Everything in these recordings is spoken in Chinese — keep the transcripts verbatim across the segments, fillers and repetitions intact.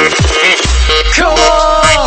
Come on！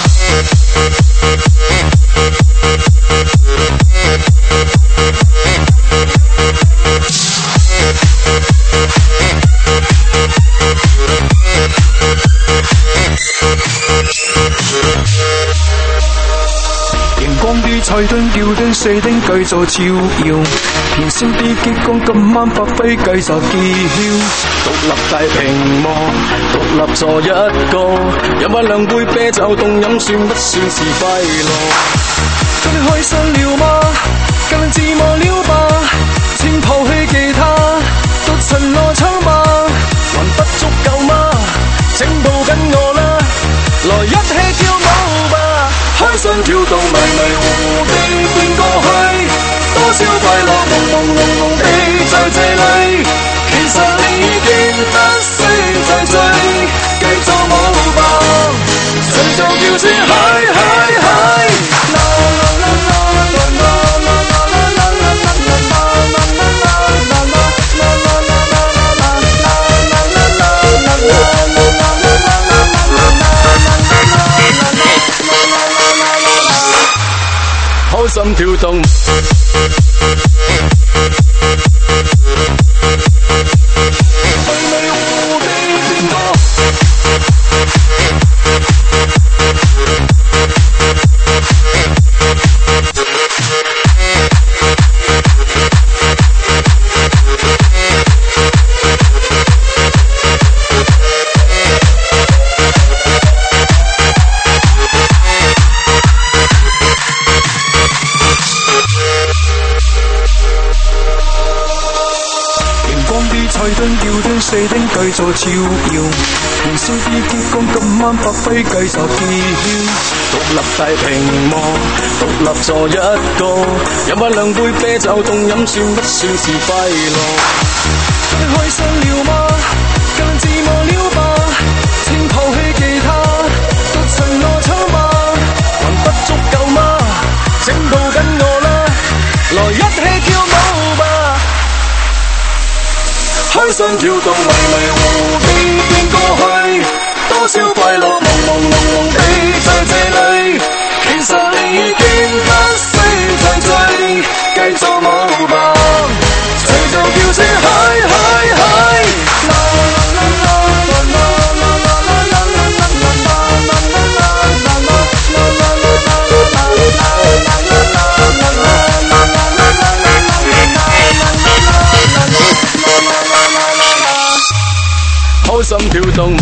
荧光的彩燈、吊燈、四燈繼續照耀，連線的激光今晚發揮繼續揭曉。獨立大屏幕，獨立坐一個，飲翻兩杯啤酒凍飲，算不算是快樂？今日開心了嗎？今日自摸了吧？請拋棄吉他，獨陳我唱吧，還不足夠嗎？請抱緊我啦，來一起跳舞吧！開心跳動，迷迷糊糊地變過去，多少快樂朦朦朧朧地在這裏。其實你已經不需再追，繼續舞吧，隨就叫聲嗨嗨嗨！開心跳動。四燈繼續照耀，燃燒啲激光今晚發揮繼續揭曉。獨立大屏幕，獨立坐一個，飲翻兩杯啤酒凍飲，算不算是快樂？你開心了嗎？今晚自摸了吧？請拋棄吉他，獨陳我唱吧，還不足夠嗎？請抱緊我啦，來一起跳舞吧！開心跳動，迷迷糊糊地變過去，多少快樂朦朦朧朧地在這裏。其實你已經不需再追，繼續舞吧，隨就叫聲嗨嗨嗨！開心跳動。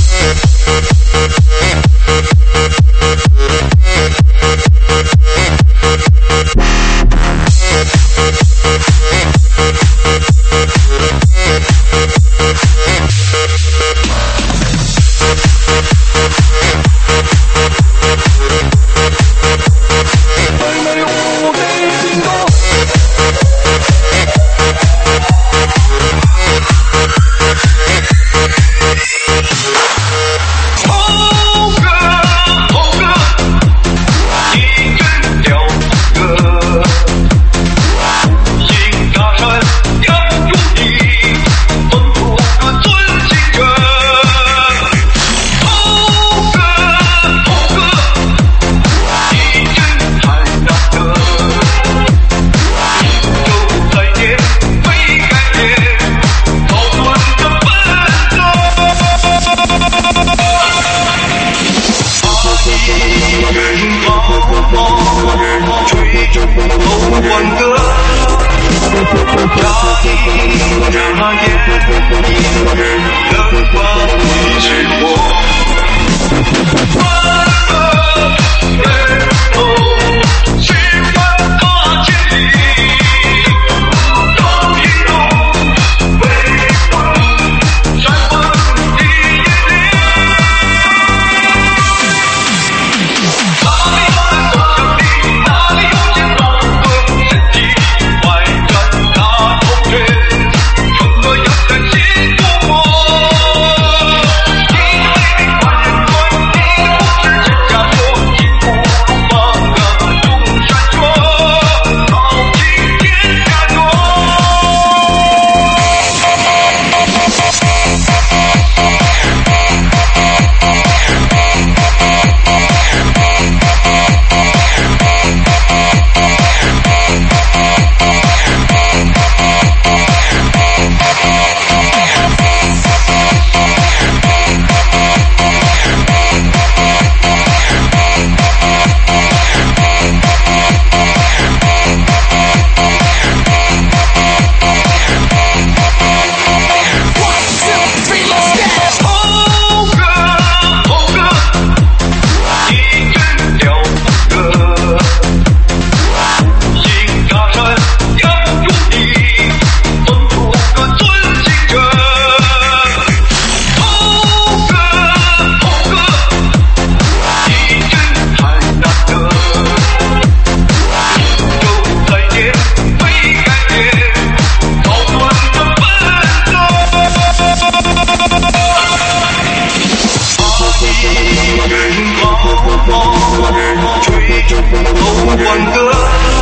欢歌，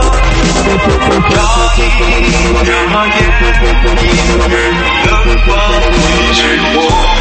那一眨眼，灯光已是我。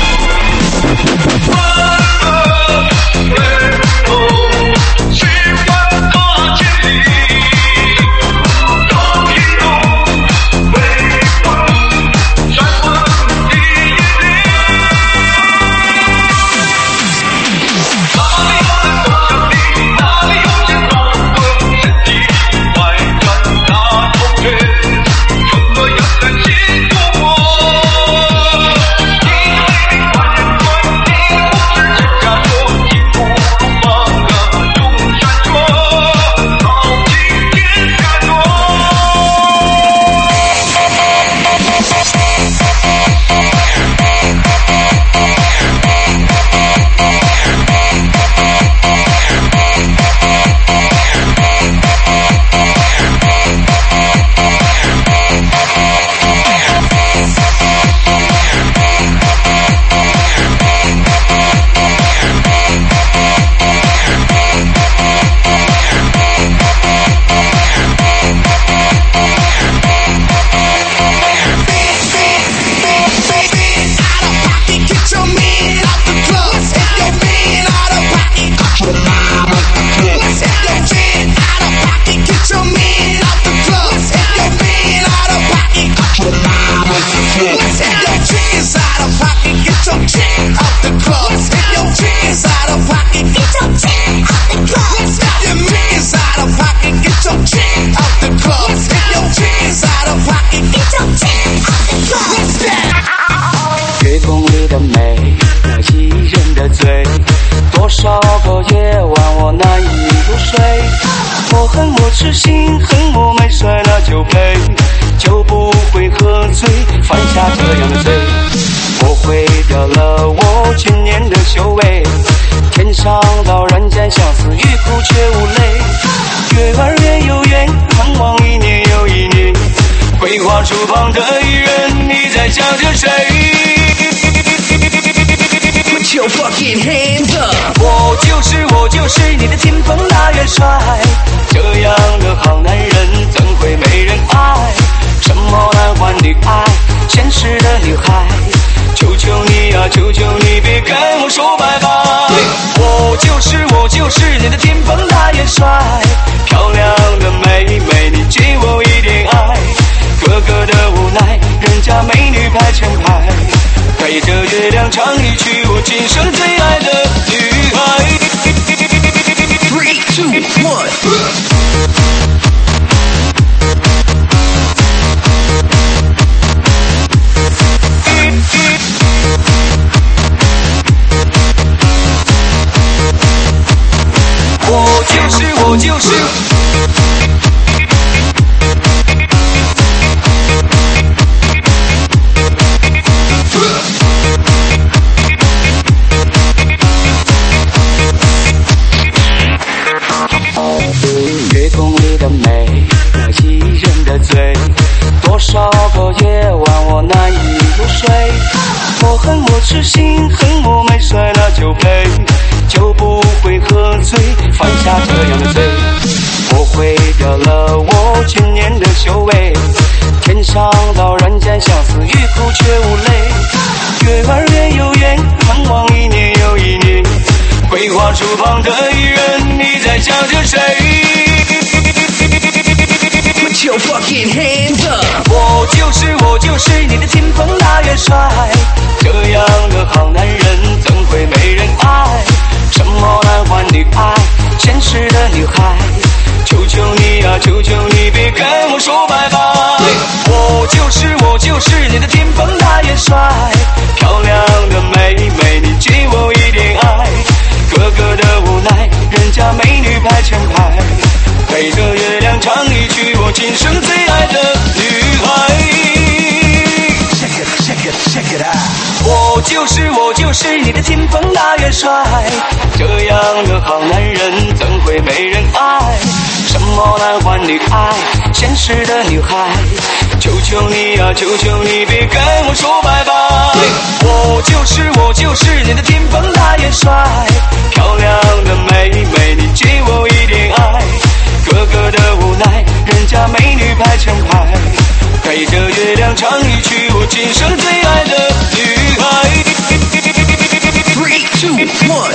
月光里的美，那吸引人的嘴，多少个夜晚我难以入睡。我恨我痴心，恨我没睡了就配，就不会喝醉，犯下这样的罪。我毁掉了我千年的修为，天上到人间，相思欲哭却无泪。月儿圆又圆，盼望一年又一年。桂花树旁的伊人，你在想着谁？ Put your fucking hands up！ 我就是我就是你的天蓬大元帅，这样的好男人怎会没人爱？什么男欢女爱，现实的女孩，求求你啊，求求你别跟我说拜拜。我就是我就是你的天蓬大元帅，漂亮的妹妹，你借我一点爱。 哥哥的无奈，人家美女排成排，陪着月亮唱一曲我今生最爱的女孩。 Three, two, one。 我就是我就是。 月光里的美，那吸引人的嘴，多少个夜晚我难以入睡。我恨我痴心，恨我没睡了就配，就不会喝醉，犯下这样的罪。我毁掉了我千年的修为，天上到人间，相思欲哭却无泪。月儿圆又圆，盼望一年又一年。桂花树旁的伊人，你在想着谁？ Put your fucking hands up！ 我就是我就是你的天蓬大元帅，这样的好男人怎会没人爱？什么男欢女爱，现实的女孩，求求你啊，求求你别跟我说拜拜。我就是我就是你的天蓬大元帅，漂亮的妹妹，你借我一点爱。哥哥的无奈，人家美女排成排。 陪着月亮唱一曲我今生最爱的女孩。 Check it, check it, check it out！ 我就是我就是你的天蓬大元帅，这样的好男人怎会没人爱？什么男欢女爱，现实的女孩，求求你啊，求求你别跟我说拜拜。我就是我就是你的天蓬大元帅，漂亮的妹妹，你借我一点爱。哥 two, one.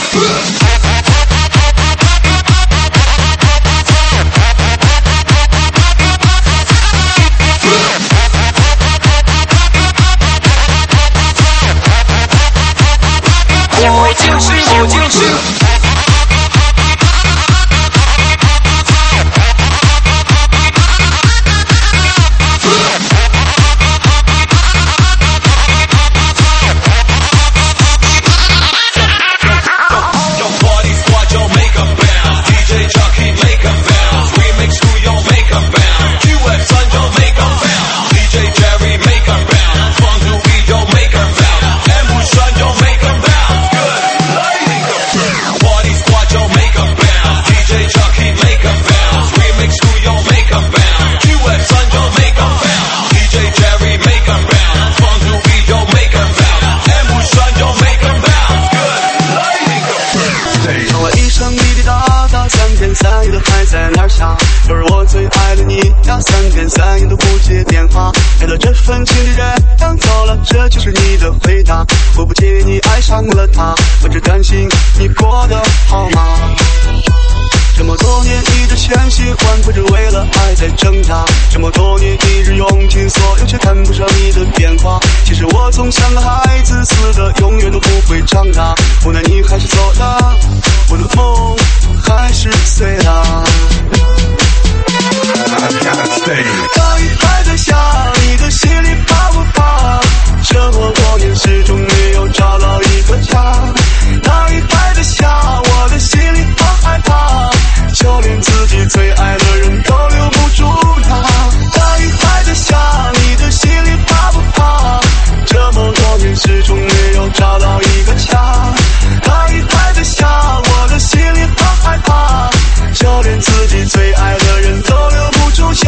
我就是我就是三天三夜都不接电话，给了这份情的人当走了，这就是你的回答。我不介意你爱上了他，我只担心你过得好吗？这么多年一直千辛万苦，只为了爱在挣扎。这么多年一直用尽所有，却看不上你的变化。其实我总像个孩子似的，永远都不会长大。无奈你还是走了，我的梦还是碎了。大雨还在下，你的心里怕不怕？这么多年始终没有找到一个家。大雨还在下，我的心里好害怕，就连自己最爱的人都留不住他。大雨还在下，你的心里怕不怕？这么多年始终没有找到一个家。大雨还在下，我的心里好害怕，就连自己最爱的人都留不住家。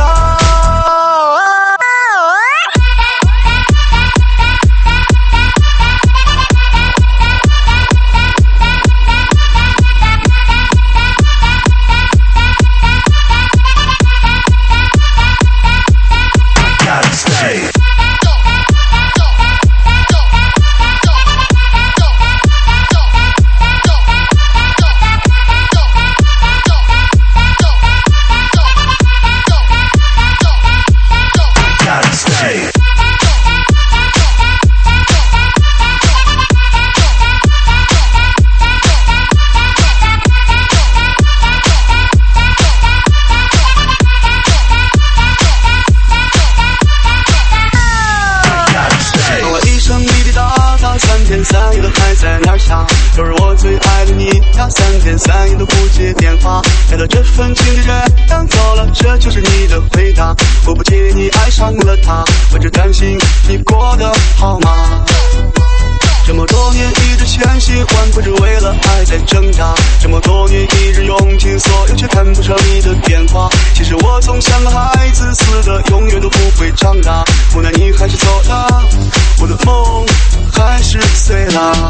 三夜都还在那儿想，都是我最爱的你呀，三天三夜都不接电话，给了这份情的人当走了，这就是你的回答。我不介意你爱上了他，我只担心你过得好吗？这么多年一直千辛万苦，只为了爱在挣扎。这么多年一直用尽所有，却看不上你的变化。其实我总像个孩子似的，永远都不会长大。无奈你还是走了，我的梦还是碎了。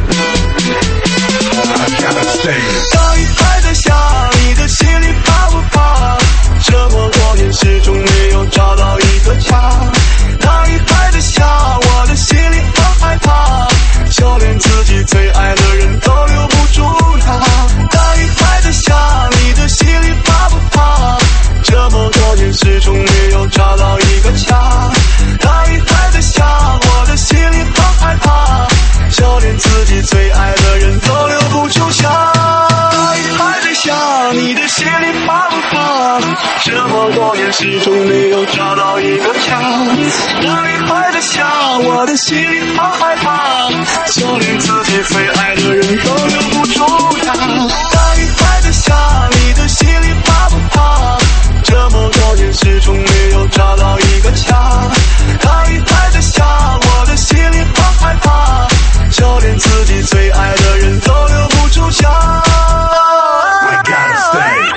大雨还在下，你的心里怕不怕？这么多年始终没有找到一个家。大雨还在下，我的心里好害怕，就连自己最爱的人都留不住他。大雨还在下，你的心里怕不怕？这么多年始终没有找到一个家。大雨还在下，我的心里好害怕，就连自己最爱的人都留不住下。大雨还在下，你的心里怕不怕？这么多年始终没有找到一个家。大雨还在下，我的心里好害怕，就连自己最爱的人都留不住他。大雨还在下，你的心里怕不怕？这么多年始终没有找到一个家。大雨还在下，我的心里好害怕，就连自己最爱的人都留不住家。We gotta stay.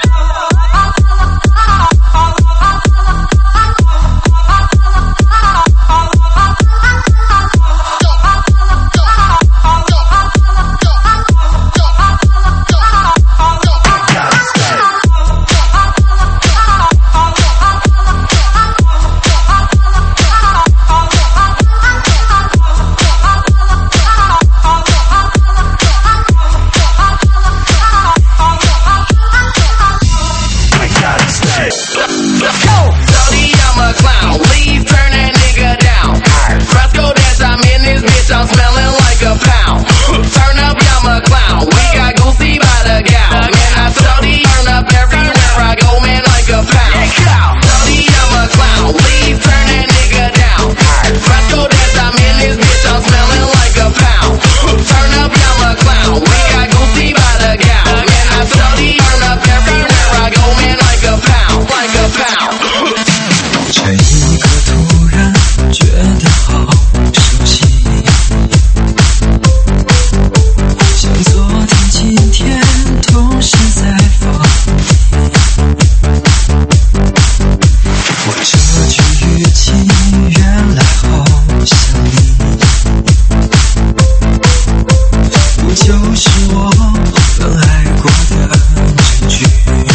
是我们爱过的证据。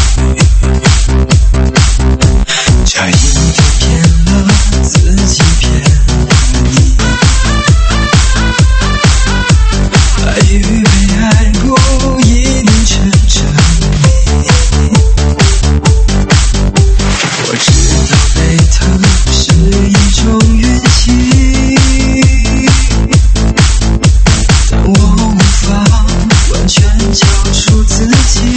差一点骗了自己，骗了你，爱与被爱不一定成正比。我知道被疼是一种运气，但我无法完全交出自己。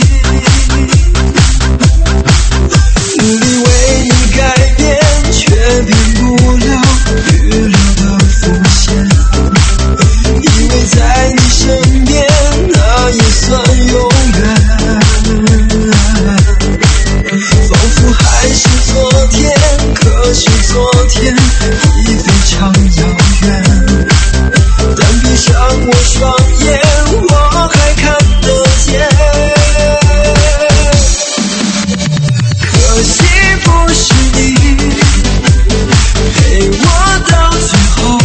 努力为你改变，却变不了预留的伏线。以为在你身边，那也算永远。仿佛还是昨天，可是昨天已非常遥远。但闭上我双眼，我还看得见。可惜不是你陪我到最后，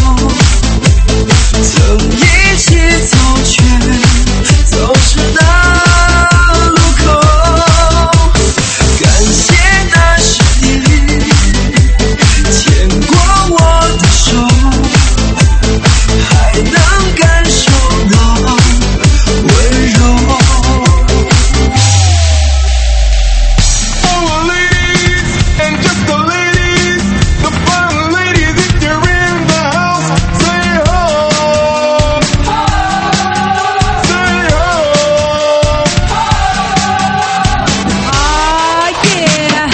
曾一起走却走失那路口。感谢那是你牵过我的手，还能感受到温柔。 Oh, ladies, and just the ladies, the fine ladies, if you're in the house, say ho, say ho. Oh yeah.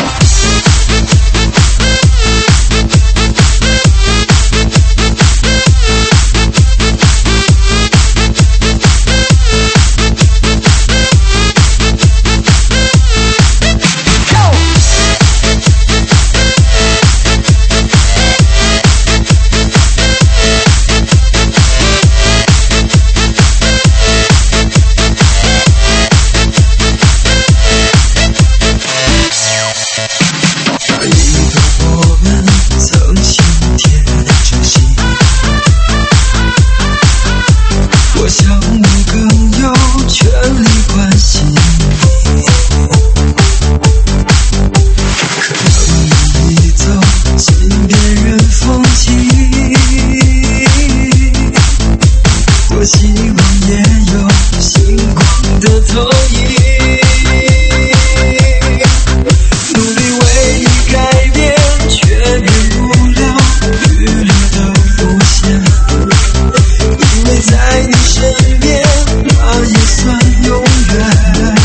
那一段我们曾心贴着心，我想我更有权利关心你。可能你已走进别人风景，多希望也有星光的投影。努力为你改变，却变不了预留的伏线。因为在你身边，那也算永远。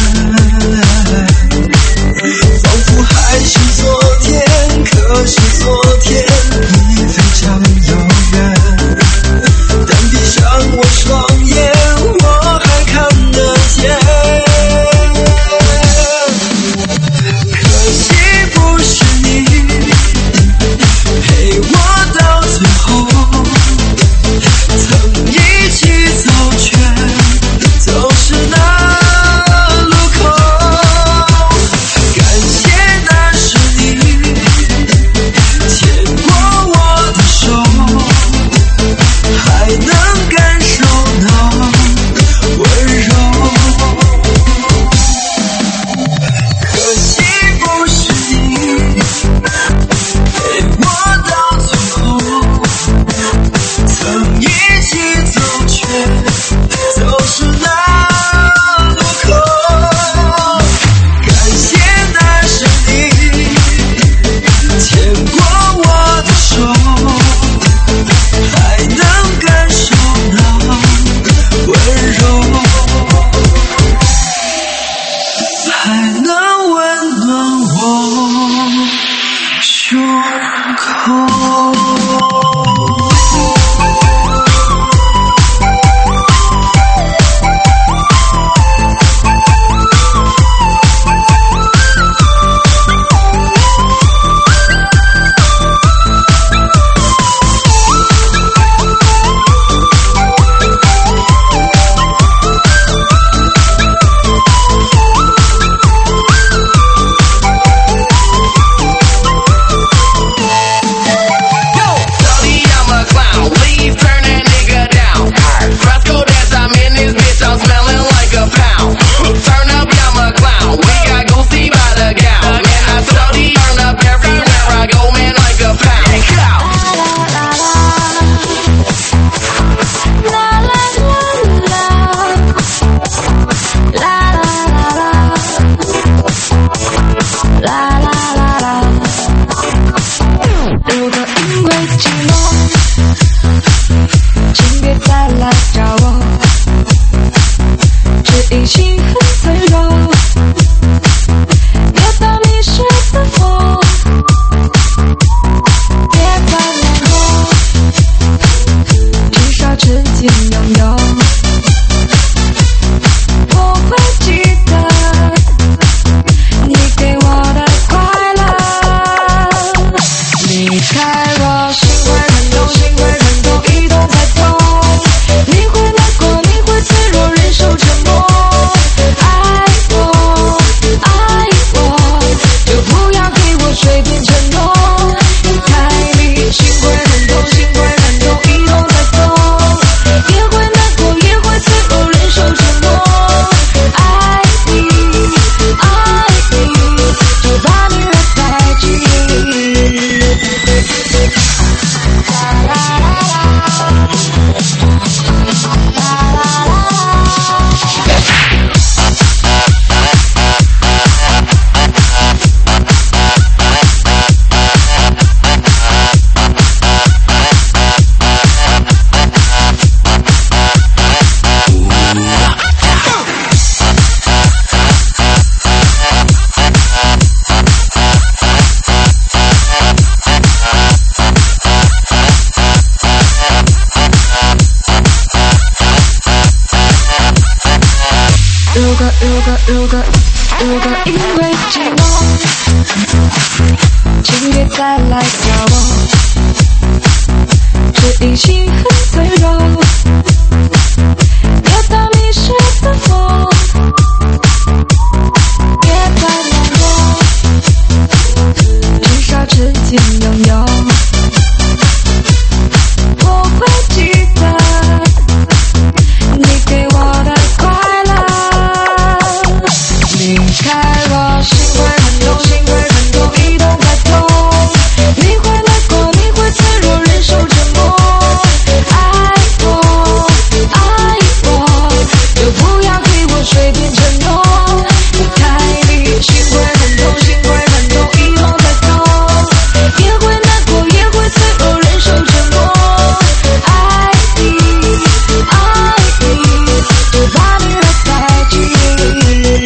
仿佛还是昨天，可是昨天已非常遥远。但闭上我双眼，我还看得见。 定心很脆弱，别把迷失的我，别再难过，至少曾经拥有。我会记得你给我的快乐，离开我心会很痛，心会很痛，一动再痛。你会难过，你会脆弱，忍受折磨。爱我，爱我，就不要给我随便承诺。离开你，心会很痛，心会很痛，一动再痛。也会难过，也会脆弱，忍受折磨。爱你，爱你，就把你留在记忆。啦啦啦啦。如果如果如果如果因为寂寞，请别再来找我，只因心很脆弱，别把迷失的我，别再难过，至少曾经拥有。我会记得你给我的快乐，离开我心会很痛，心会很痛，一动再痛。你会难过，你会脆弱，忍受折磨。爱我，爱我，就不要给我随便承诺。离开你，心会很痛，心会很痛，一动再痛。也会难过，也会脆弱，忍受折磨。爱你，爱你，就把你留在记忆。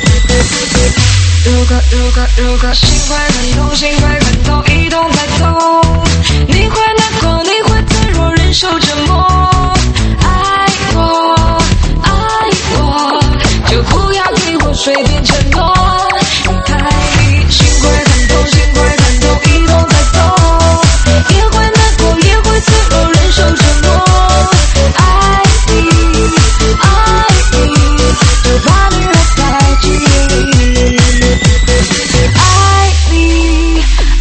如果如果如果心会很痛，心会很痛，一动再痛。你会难过，你会脆弱，忍受折磨。爱我，爱我，就不要给我随便承诺。离开你，心会很痛，心会很痛，一动再痛。也会难过，也会脆弱，忍受折磨。爱你，爱你，就把你留在记忆。爱你，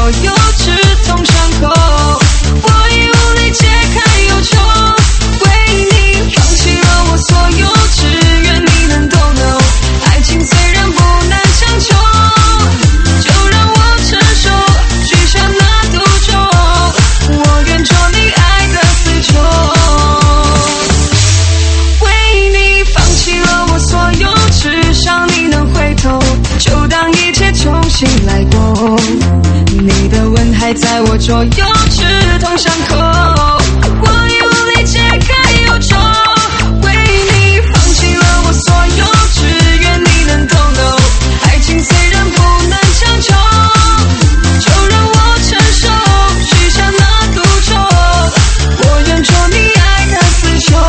有刺痛伤口，我已无力解开忧愁，为你放弃了我所有，只愿你能懂得。爱情虽然不难强求，就让我承受，许下那赌咒，我愿做你爱的死囚。为你放弃了我所有，至少你能回头，就当一切重新来过。你的吻还在我左右，刺痛伤口，我已无力解开忧愁，为你放弃了我所有，只愿你能懂得。爱情虽然不能强求，就让我承受，许下那赌咒，我愿做你爱的死囚。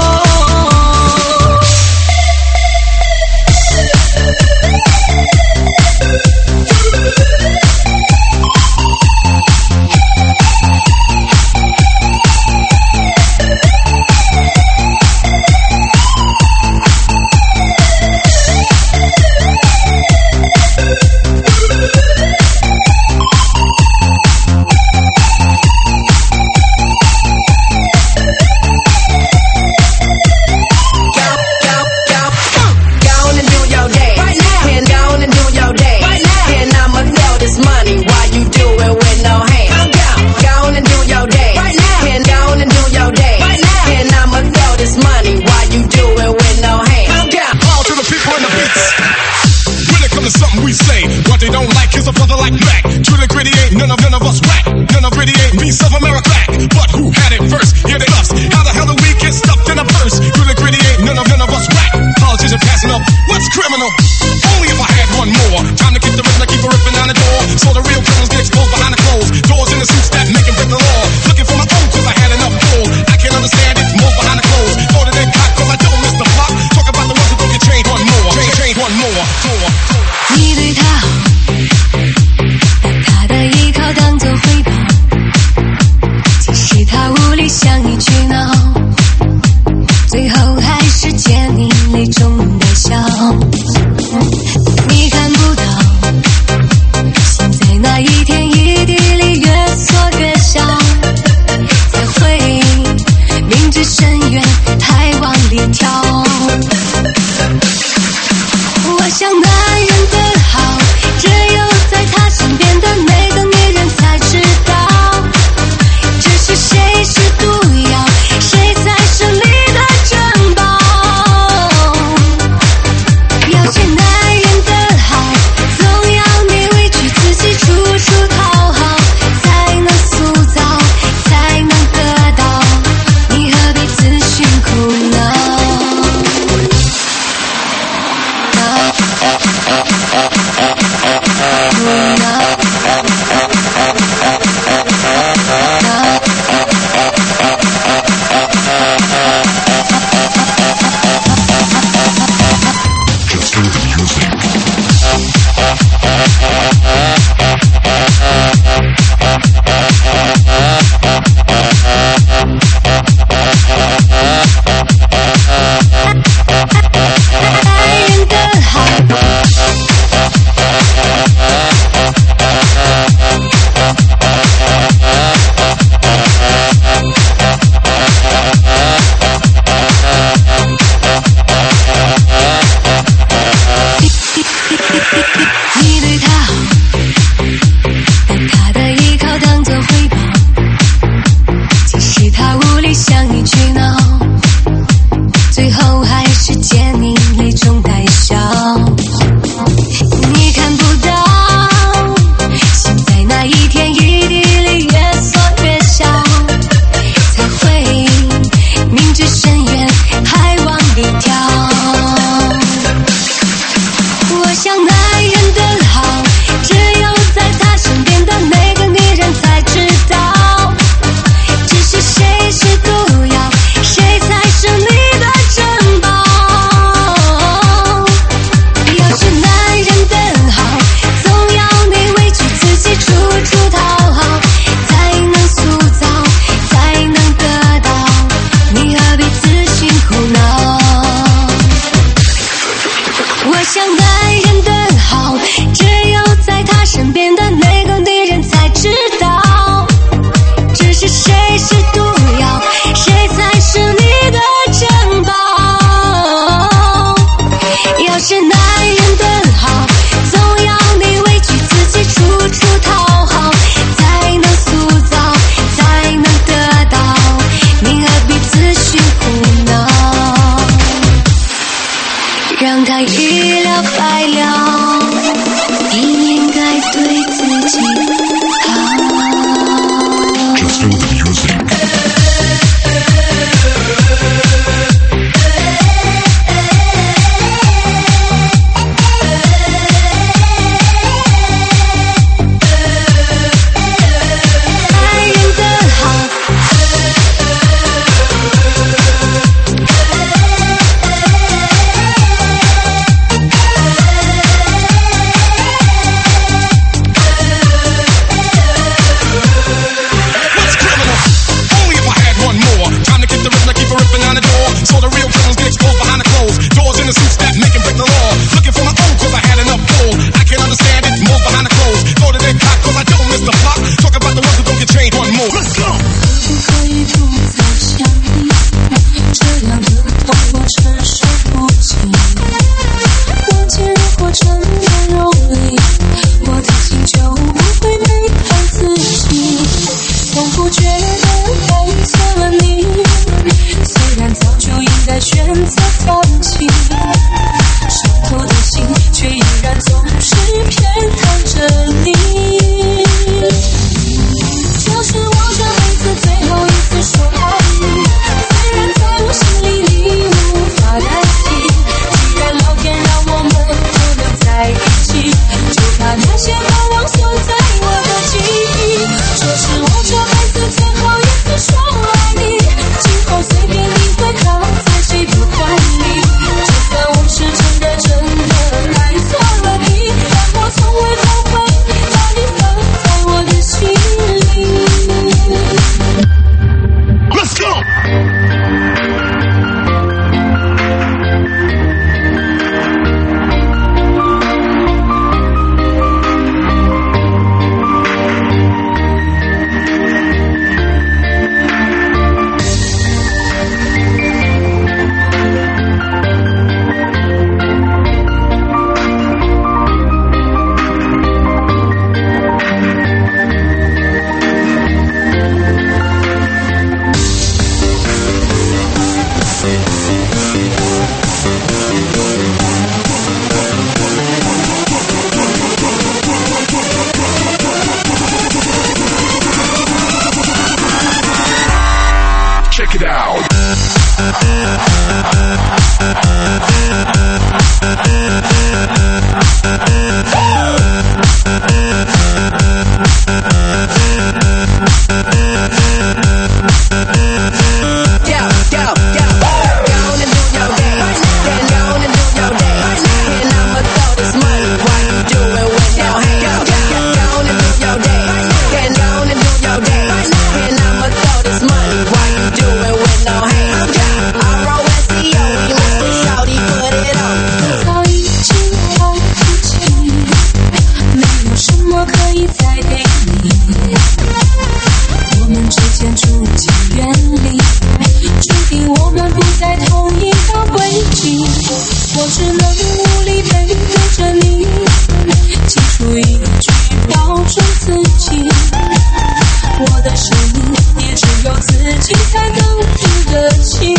心才能听得清。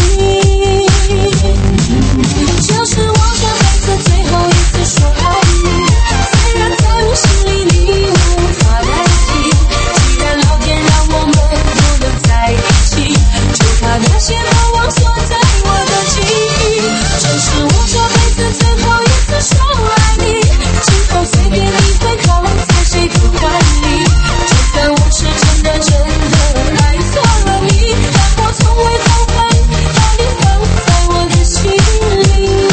这是我这辈子最后一次说爱你，虽然在我心里你无法代替。既然老天让我们不能在一起，就把那些过往锁在我的记忆。这是我这辈子最后一次说爱你，今后随便你会靠在谁不管你。就算我是真的真的爱错了你，但我从未后悔把你放在我的心里。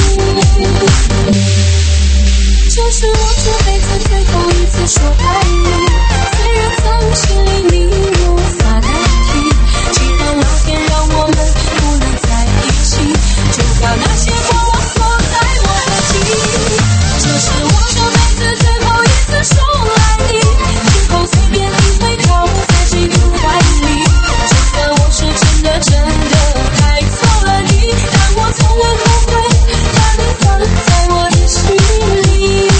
这是我这辈子最后一次说爱你，虽然在我心里你无法代替。既然老天让我们不能在一起，就把那些过往锁在我的记忆。这是我这辈子最后一次说爱你，今后随便你会靠在谁不管你。就算我是真的真的爱错了你，但我从未后悔把你放在我的心里。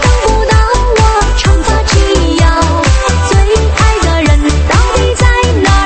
在哪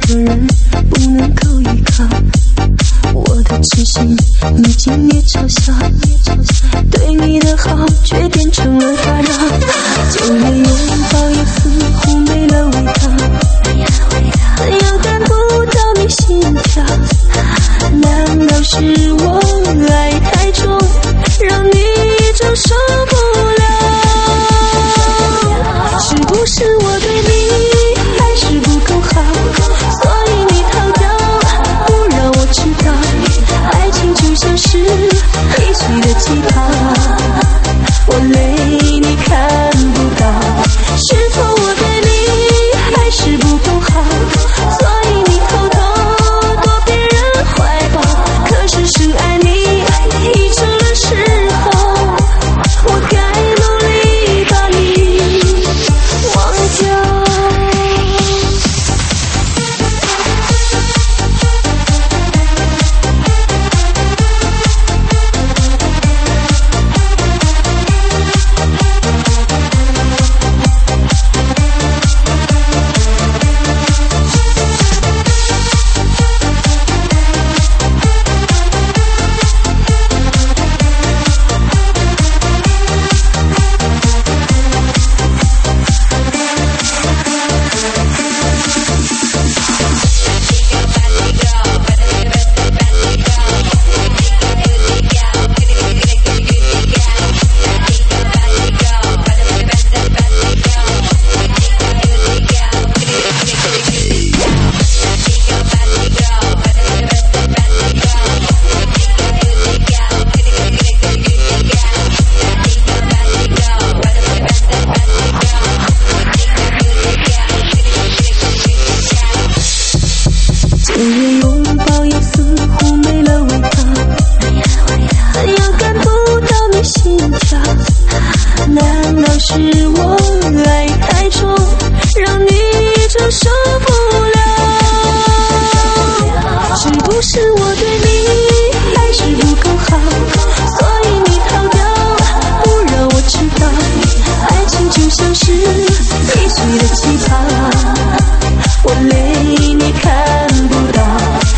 个人不能够依靠，我的痴心你竟也嘲笑，对你的好却变成了打扰，就连拥抱也似乎没了味道，怎样感不到你心跳？难道是我爱太重，让你承受不了？是不是我对你还是不够好，所以你逃掉，不让我知道，爱情就像是易碎的气泡，我累你看不到，是否我对你还是不够好，所以你偷偷躲别人怀抱，可是深爱你已成了嗜好，我该努力把你忘掉。我累你看不到，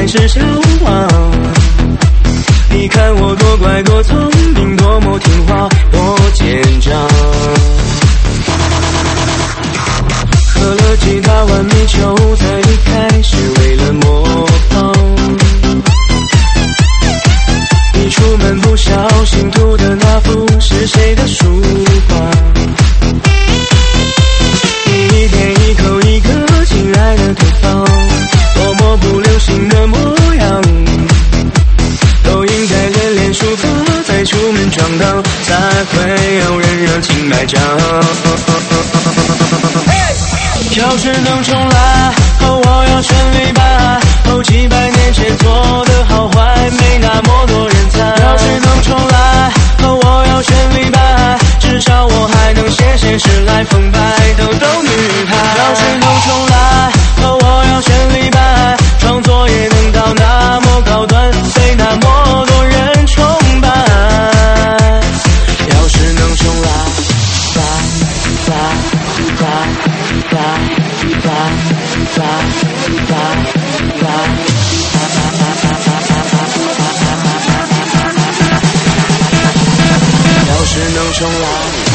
是笑话。你看我多乖多聪明，多么听话，多坚强。喝了几大碗米酒才离开，是为了模仿。你出门不小心涂的那幅是谁的书画？你一点一口一个亲爱的对方，多么不流行的模样，都应该练练书法，再出门闯荡，才会有人热情买账。要是能重来，哦，我要选李白。哦，几百年前做的好坏，没那么多人猜。要是能重来，哦，我要选李白，至少我还能写写诗来澎湃逗逗女孩。要是能重来，哦，我要选李白，创作也能到那么高端，被那么多人崇拜。要是能重来，来来来来来来来来。要是能重来，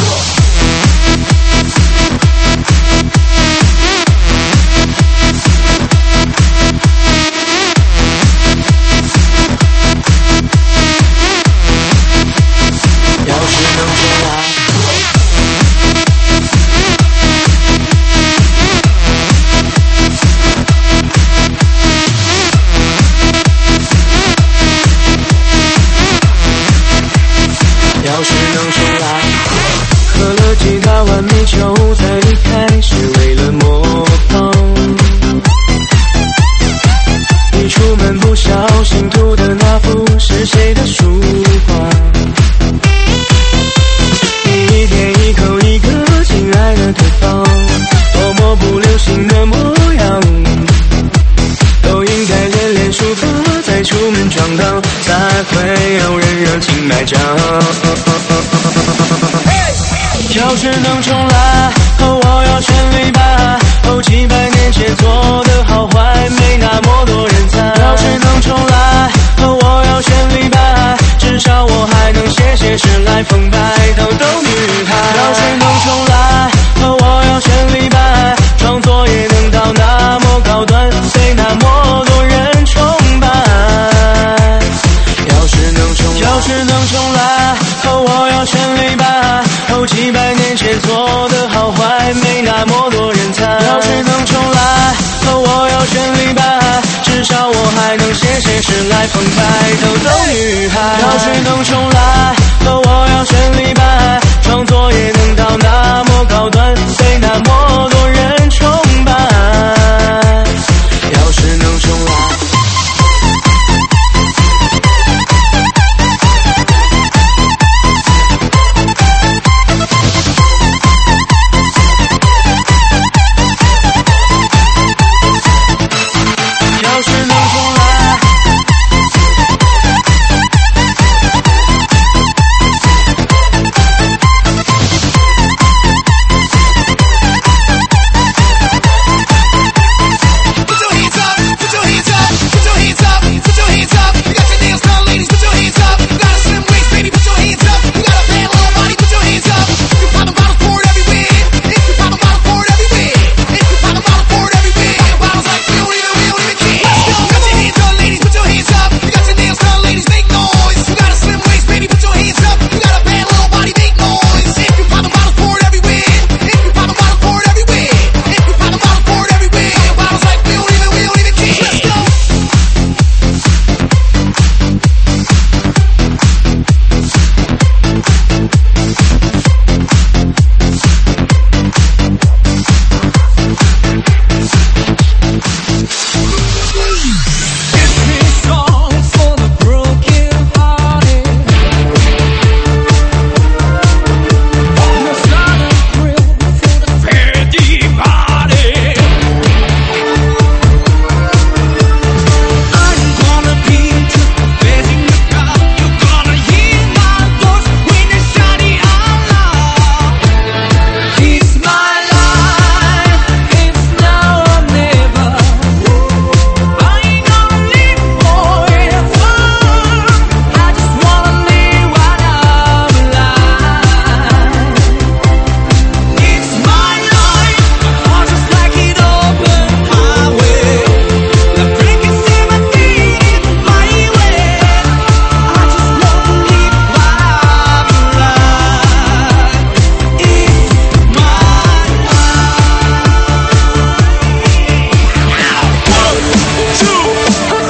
要是能重来。要是能重来，喝了几大碗米酒才离开，是为了模仿。你出门不小心涂的那幅是谁的书画？你一点一口一个亲爱的对方，多么不流行的模样，都应该练练书法，再出门闯荡，才会有人热情买账。要是能重来，哦，我要选李白。哦，几百年前做的好坏，没那么多人猜。要是能重来，哦，我要选李白，至少我还能写写诗来澎湃逗逗女孩。要是能重来，哦，我要选李白，创作也能到那么高端，被那么多人崇拜。要是能重来，要是能重来，哦，我要选李白。哦，几百年前做的好坏，没那么多人猜。要是能重来，哦，我要选李白，至少我还能写写诗来澎湃逗逗女孩。要是能重来，哦，我要选李白，创作也能到那么高端，被那么多人崇拜。要是能重来。要是能重来，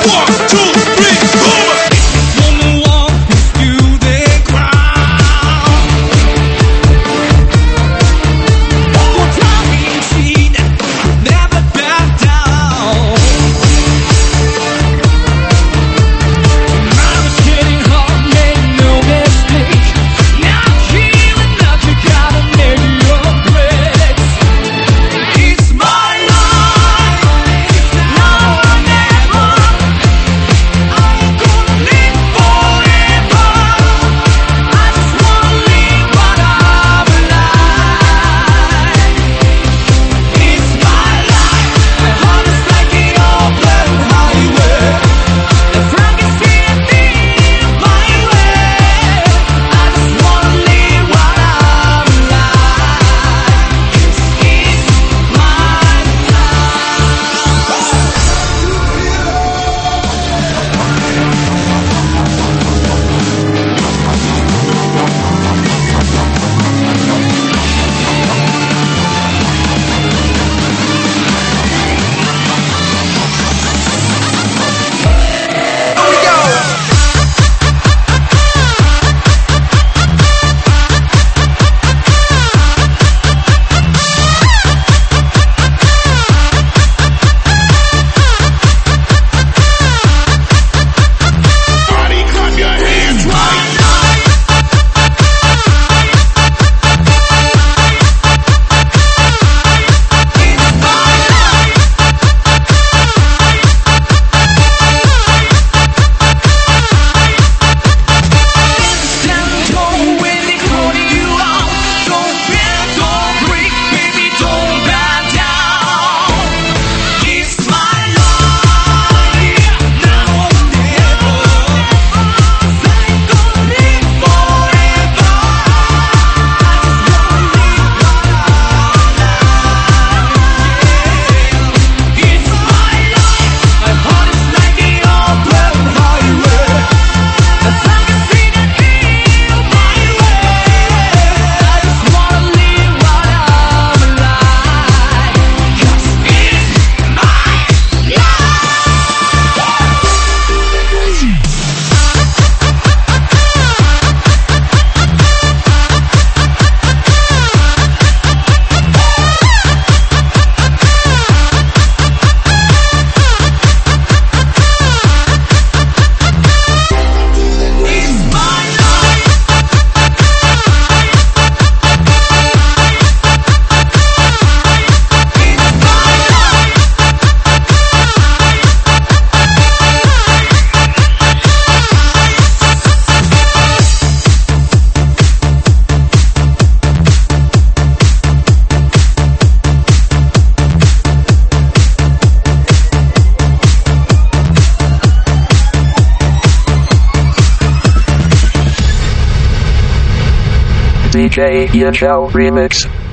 D J Yachou Remix.